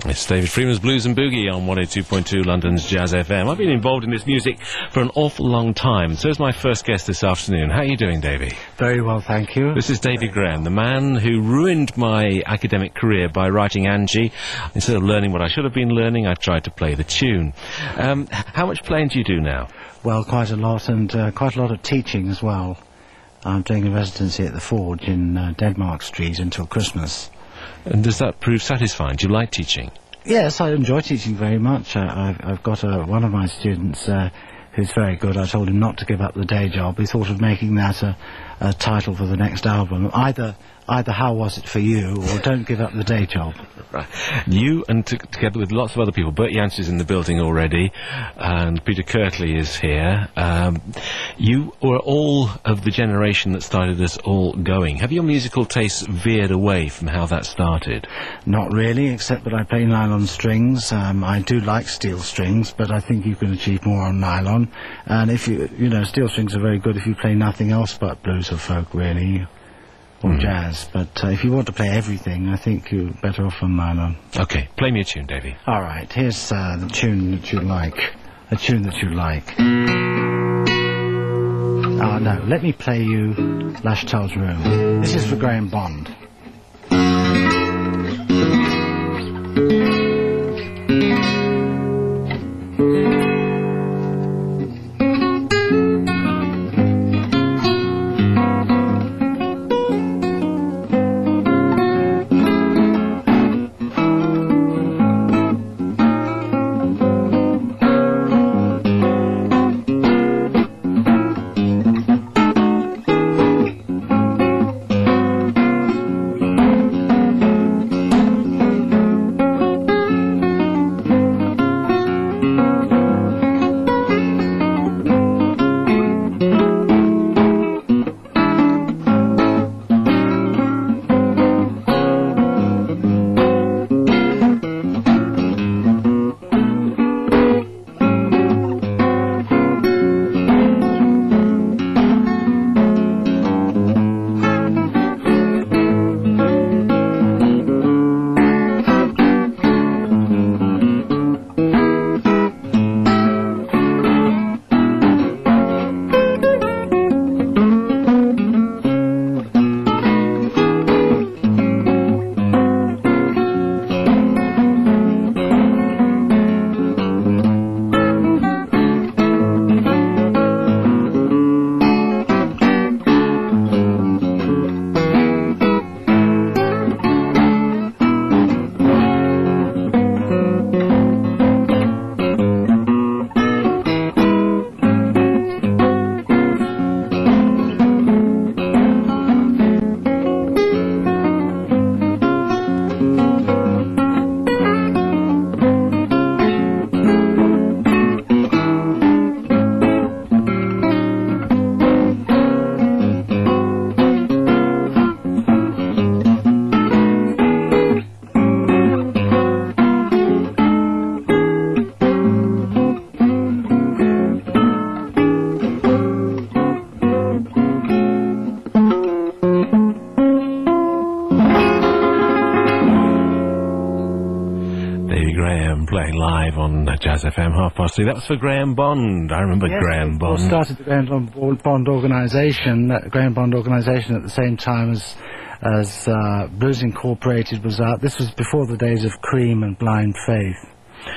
It's David Freeman's Blues and Boogie on 102.2 London's Jazz FM. I've been involved in this music for an awful long time. So is my first guest this afternoon. How are you doing, Davey? Very well, thank you. This is Davy Graham, the man who ruined my academic career by writing Angie. Instead of learning what I should have been learning, I tried to play the tune. How much playing do you do now? Well, quite a lot, and quite a lot of teaching as well. I'm doing a residency at the Forge in Denmark Street until Christmas. And does that prove satisfying? Do you like teaching? Yes, I enjoy teaching very much. I've got one of my students who's very good. I told him not to give up the day job. He thought of making that a title for the next album. Either How Was It For You or Don't Give Up the Day Job. Right. You and together with lots of other people, Bert Jansch's in the building already, and Peter Kirtley is here. You were all of the generation that started us all going. Have your musical tastes veered away from how that started? Not really, except that I play nylon strings. I do like steel strings, but I think you can achieve more on nylon. And if you know, steel strings are very good if you play nothing else but blues or folk, really. Or jazz, but if you want to play everything, I think you're better off on nylon. Okay, play me a tune, Davey. All right, here's the tune that you like. A tune that you like. Oh, no, let me play you Lush Tull's Room. This is for Graham Bond. Jazz FM, 3:30. That was for Graham Bond. I remember Graham Bond. Yes, started the Graham Bond organisation, at the same time as Blues Incorporated was out. This was before the days of Cream and Blind Faith.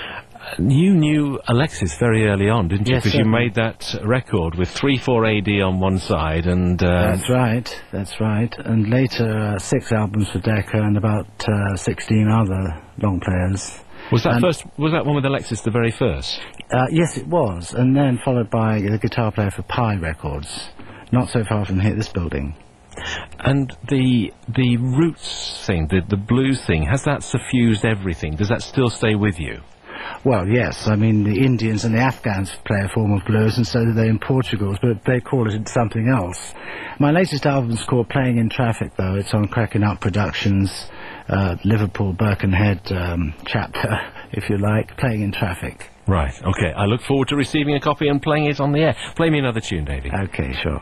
You knew Alexis very early on, didn't you? Yes, because you made that record with 3/4 AD on one side and... That's right. And later 6 albums for Decca and about 16 other long players. Was that one with Alexis the very first? Yes, it was, and then followed by the guitar player for Pi Records, not so far from here, this building. And the roots thing, the blues thing, has that suffused everything? Does that still stay with you? Well, yes. I mean, the Indians and the Afghans play a form of blues, and so do they in Portugal, but they call it something else. My latest album's called Playing in Traffic, though. It's on Cracking Up Productions, Liverpool Birkenhead chapter, if you like, Playing in Traffic. Right, okay. I look forward to receiving a copy and playing it on the air. Play me another tune, Davey. Okay, sure.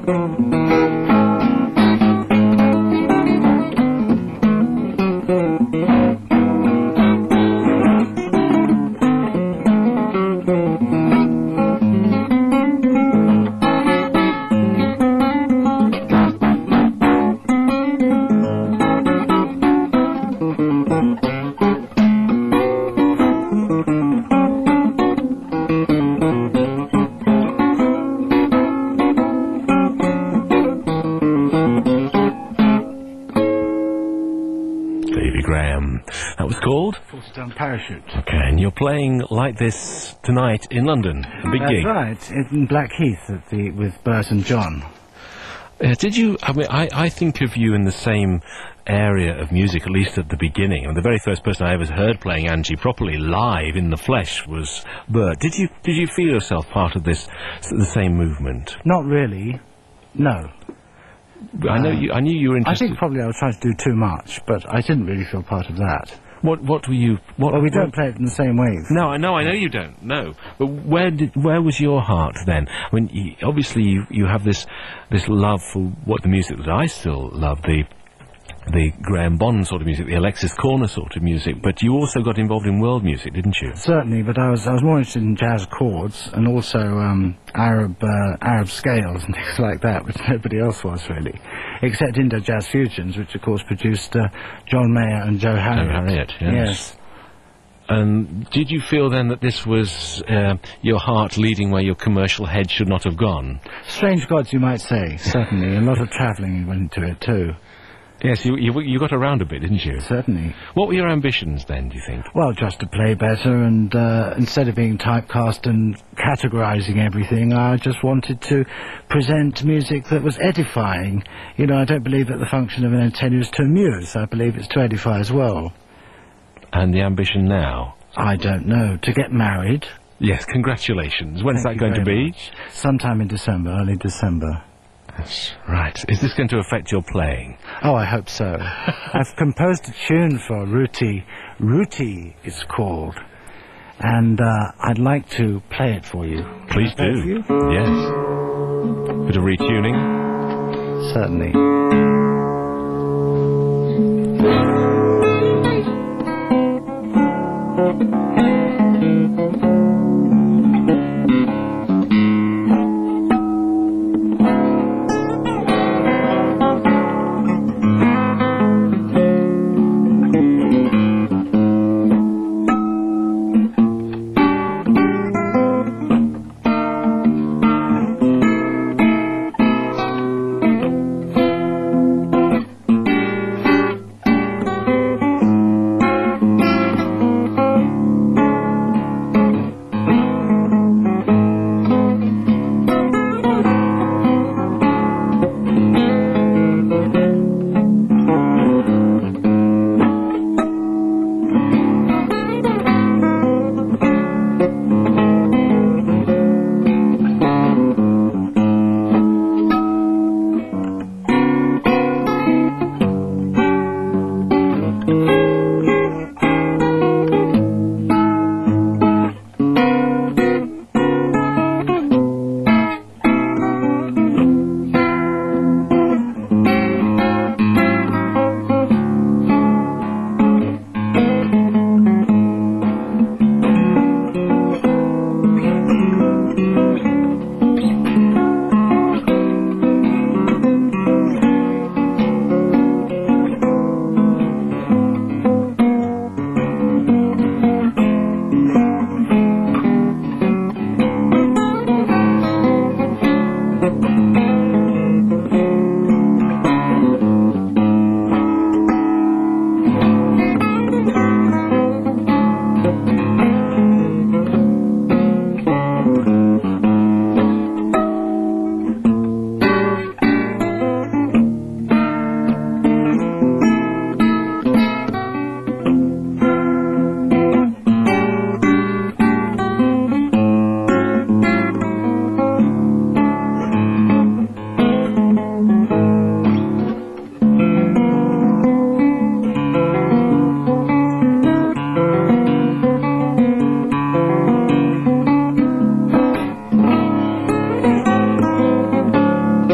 That was called? Forced Down Parachute. Okay, and you're playing like this tonight in London, a big gig. That's right, in Blackheath with Bert and John. Did you, I mean, I think of you in the same area of music, at least at the beginning. I mean, the very first person I ever heard playing Angie properly live in the flesh was Bert. Did you feel yourself part of the same movement? Not really, no. I knew you were interested. I think probably I was trying to do too much, but I didn't really feel part of that. What were you? Well, we don't play it in the same way. No, I know you don't. No, but where was your heart then? I mean, obviously you have this love for what the music that I still love, the Graham Bond sort of music, the Alexis Corner sort of music, but you also got involved in world music, didn't you? Certainly, but I was more interested in jazz chords and also Arab scales and things like that, which nobody else was really, except Indo-Jazz Fusions, which of course produced John Mayer and Joe Harriott. Joe Harriott, yes. And did you feel then that this was your heart leading where your commercial head should not have gone? Strange gods, you might say, certainly. A lot of travelling went into it too. Yes, you got around a bit, didn't you? Certainly. What were your ambitions then, do you think? Well, just to play better, and instead of being typecast and categorising everything, I just wanted to present music that was edifying. You know, I don't believe that the function of an antenna is to amuse. I believe it's to edify as well. And the ambition now? I don't know. To get married. Yes, congratulations. When's that going to be? Sometime in December, early December. That's right. Is this going to affect your playing? Oh, I hope so. I've composed a tune for Ruti. Ruti it's called. And I'd like to play it for you. Please do. For you? Yes. Bit of retuning? Certainly.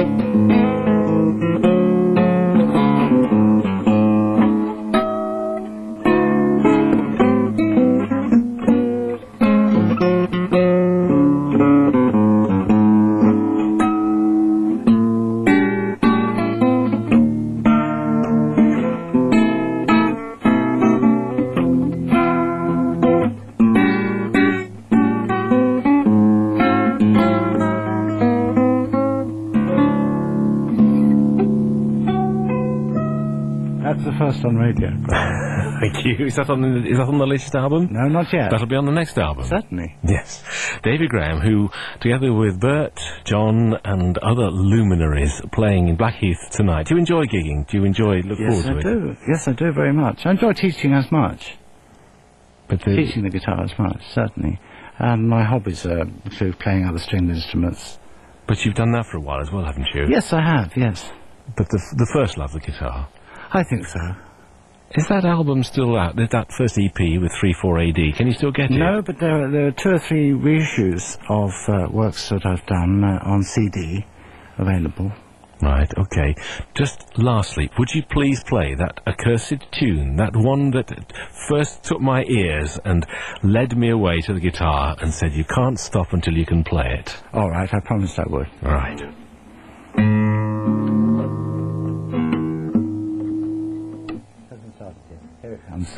That's the first on radio. Thank you. Is that on the latest album? No, not yet. That'll be on the next album. Certainly. Yes. David Graham, who, together with Bert, John, and other luminaries, playing in Blackheath tonight. Do you enjoy gigging? Do you look Yes, forward to I it? do. Yes, I do very much. I enjoy teaching as much. But Teaching the guitar as much, certainly. And my hobbies are through playing other stringed instruments. But you've done that for a while as well, haven't you? Yes, I have, yes. But the first love, the guitar. I think so. Is that album still out? There's that first EP with 3/4 AD. Can you still get it? No, but there are 2 or 3 reissues of works that I've done on CD available. Right, okay. Just lastly, would you please play that accursed tune, that one that first took my ears and led me away to the guitar and said you can't stop until you can play it? All right, I promised I would. All right. Here it comes.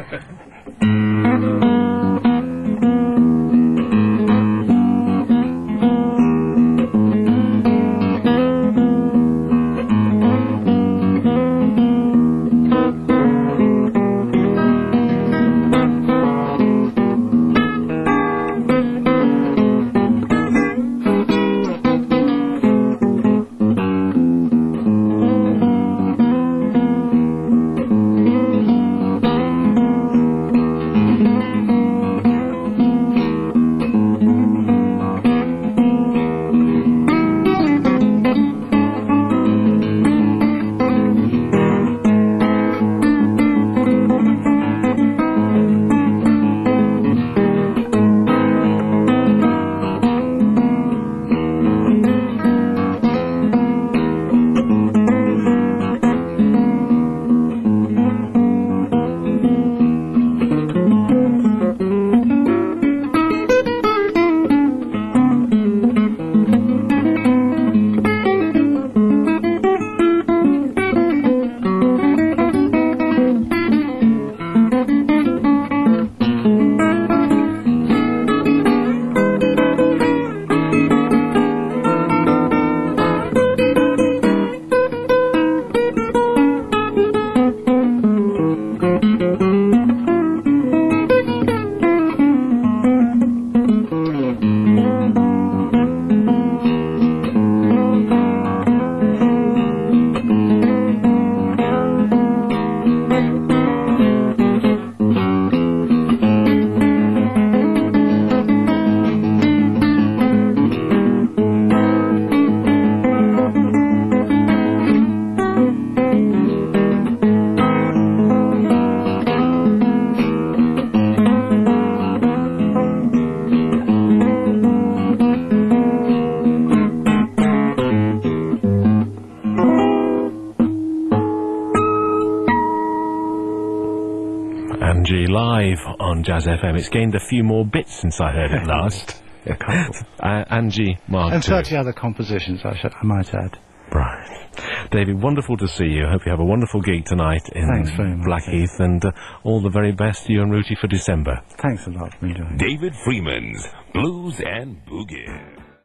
Angie live on Jazz FM. It's gained a few more bits since I heard it last. A couple. Angie Mark And II. 30 other compositions, I might add. Right. David, wonderful to see you. Hope you have a wonderful gig tonight in Thanks very much. Blackheath, and all the very best to you and Ruti for December. Thanks a lot for enjoying it. David Freeman's Blues and Boogie.